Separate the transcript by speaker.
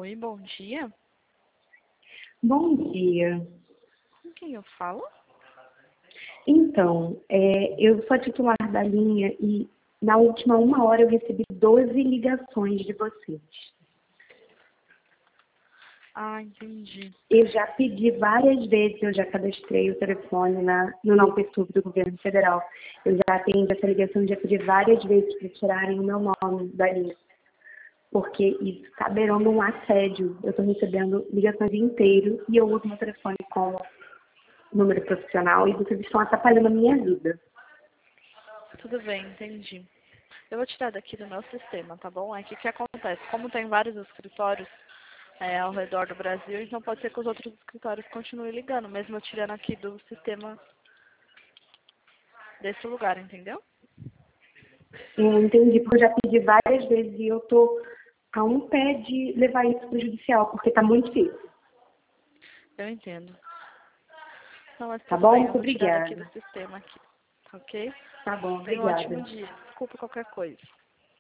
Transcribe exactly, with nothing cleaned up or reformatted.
Speaker 1: Oi, bom dia.
Speaker 2: Bom dia.
Speaker 1: Com quem eu falo?
Speaker 2: Então, é, eu sou a titular da linha e na última uma hora eu recebi doze ligações de vocês.
Speaker 1: Ah, entendi.
Speaker 2: Eu já pedi várias vezes, eu já cadastrei o telefone na, no Não Perturbe do Governo Federal. Eu já atendi essa ligação, já pedi várias vezes para tirarem o meu nome da linha. Porque isso está beirando um assédio. Eu estou recebendo ligações o dia inteiro e eu uso meu telefone como número profissional e vocês estão atrapalhando a minha vida.
Speaker 1: Tudo bem, entendi. Eu vou tirar daqui do meu sistema, tá bom? É que o que acontece? Como tem vários escritórios é, ao redor do Brasil, então pode ser que os outros escritórios continuem ligando, mesmo eu tirando aqui do sistema desse lugar, entendeu?
Speaker 2: Eu entendi, porque eu já pedi várias vezes e eu tô a um pé de levar isso para o judicial, porque tá muito difícil.
Speaker 1: Eu entendo. Não, mas
Speaker 2: Tá
Speaker 1: tudo
Speaker 2: bom?
Speaker 1: bem, eu
Speaker 2: Muito
Speaker 1: vou tirar daqui do
Speaker 2: obrigada.
Speaker 1: sistema aqui, tá ok?
Speaker 2: Tá bom,
Speaker 1: Tenha um ótimo
Speaker 2: obrigada.
Speaker 1: dia. Desculpa qualquer coisa.